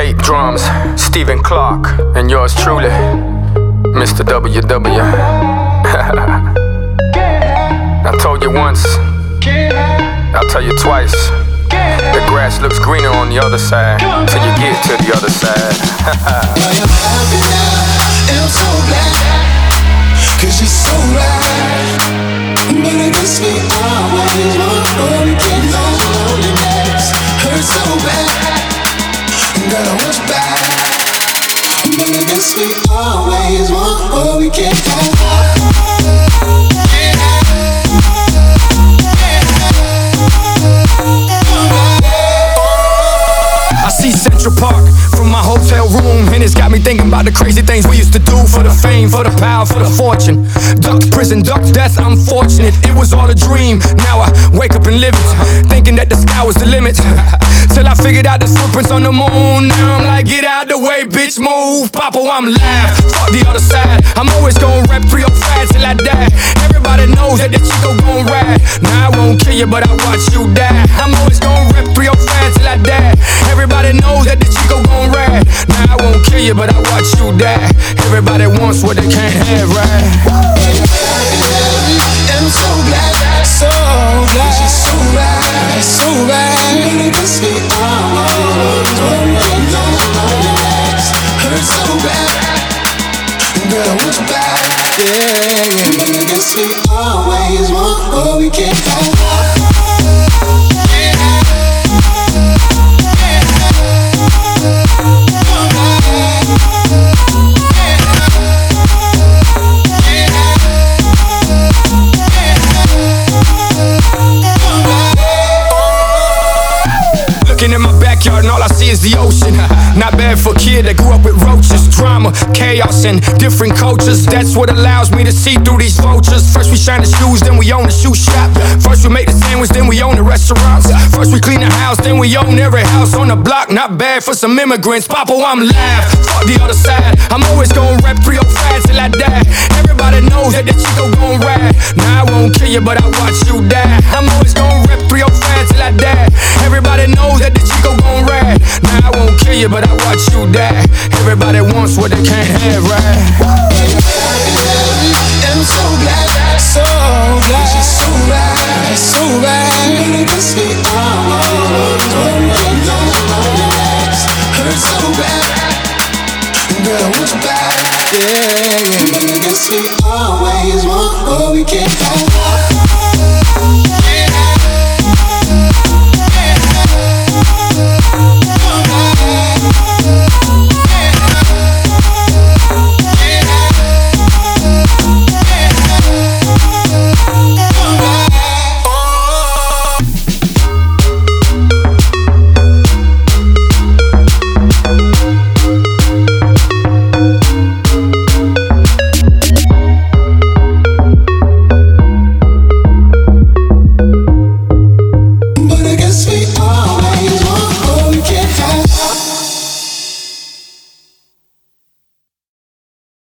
Fake drums, Stephen Clark, and yours truly, Mr. WW. I told you once, I'll tell you twice. The grass looks greener on the other side till you get to the other side. I am happy now, and I'm so glad, 'cause you're so right. But it gets me always more we can go loneliness. Hurts so bad, gotta watch back. But it gets me always more we can go. I see Central Park from my hotel room, and it's got me thinking about the crazy things we used to do for the fame, for the power, for the fortune. Ducked prison, ducked death, unfortunate. It was all a dream. Now I wake up and live it, thinking that the sky was the limit. Till I figured out the footprints on the moon. Now I'm like, get out the way, bitch, move. Papa, I'm live. Fuck the other side. I'm always gonna rep 305 till I die. Everybody knows that the Chico gon' ride. Now I won't kill you, but I watch you die. I'm always gonna rep 305 till I die. Everybody knows that the Chico gon' ride. Now I won't kill you, but I watch you die. Everybody wants what they can't have, right? And I'm so glad, so glad. She's so right, so right. It gets me always when we can go loneliness. Hurts so bad, girl, I want you back. Yeah, it gets me always when we can go. Looking in my backyard and all I see is the ocean. Not bad for a kid that grew up with roaches. Drama, chaos, and different cultures. That's what allows me to see through these vultures. First we shine the shoes, then we own the shoe shop. First we make the sandwich, then we own the restaurants. First we clean the house, then we own every house on the block. Not bad for some immigrants. Papa, I'm live. Fuck the other side. I'm always gonna rep 305 till I die. Everybody knows that the Chico gon' ride. Now I won't kill you, but I watch you die. I'm always gonna rep 305 till I die. Everybody knows that the Chico gon' ride. Now I won't kill you, but I watch you die. Everybody wants what they can't have, right? And I'm so glad, so glad. She's so right, so right. It gets me always when we can go loneliness. Hurts so bad, girl, I want you back. Yeah, it gets me always when we can go.